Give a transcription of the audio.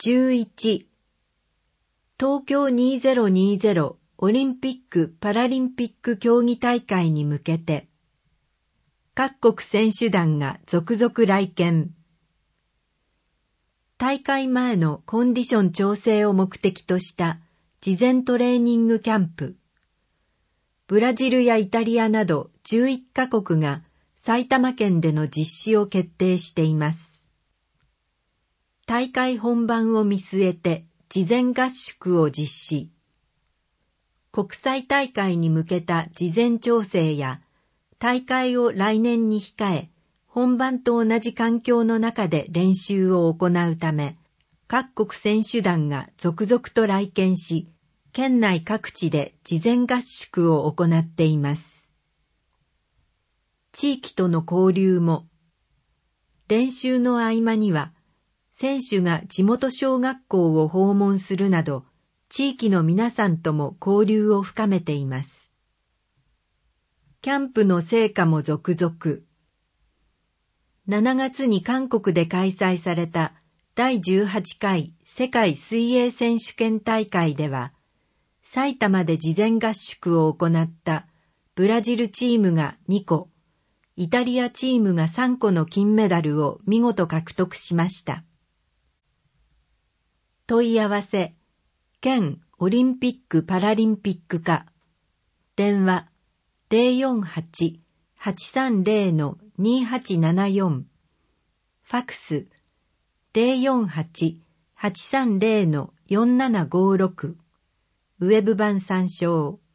11、東京2020オリンピック・パラリンピック競技大会に向けて、各国選手団が続々来県。大会前のコンディション調整を目的とした事前トレーニングキャンプ。ブラジルやイタリアなど11カ国が埼玉県での実施を決定しています。大会本番を見据えて事前合宿を実施。国際大会に向けた事前調整や大会を来年に控え、本番と同じ環境の中で練習を行うため、各国選手団が続々と来県し、県内各地で事前合宿を行っています。地域との交流も、練習の合間には、選手が地元小学校を訪問するなど、地域の皆さんとも交流を深めています。キャンプの成果も続々。7月に韓国で開催された第18回世界水泳選手権大会では、埼玉で事前合宿を行ったブラジルチームが2個、イタリアチームが3個の金メダルを見事獲得しました。問い合わせ、県オリンピック・パラリンピック課、電話048-830-2874、ファクス048-830-4756、ウェブ版参照。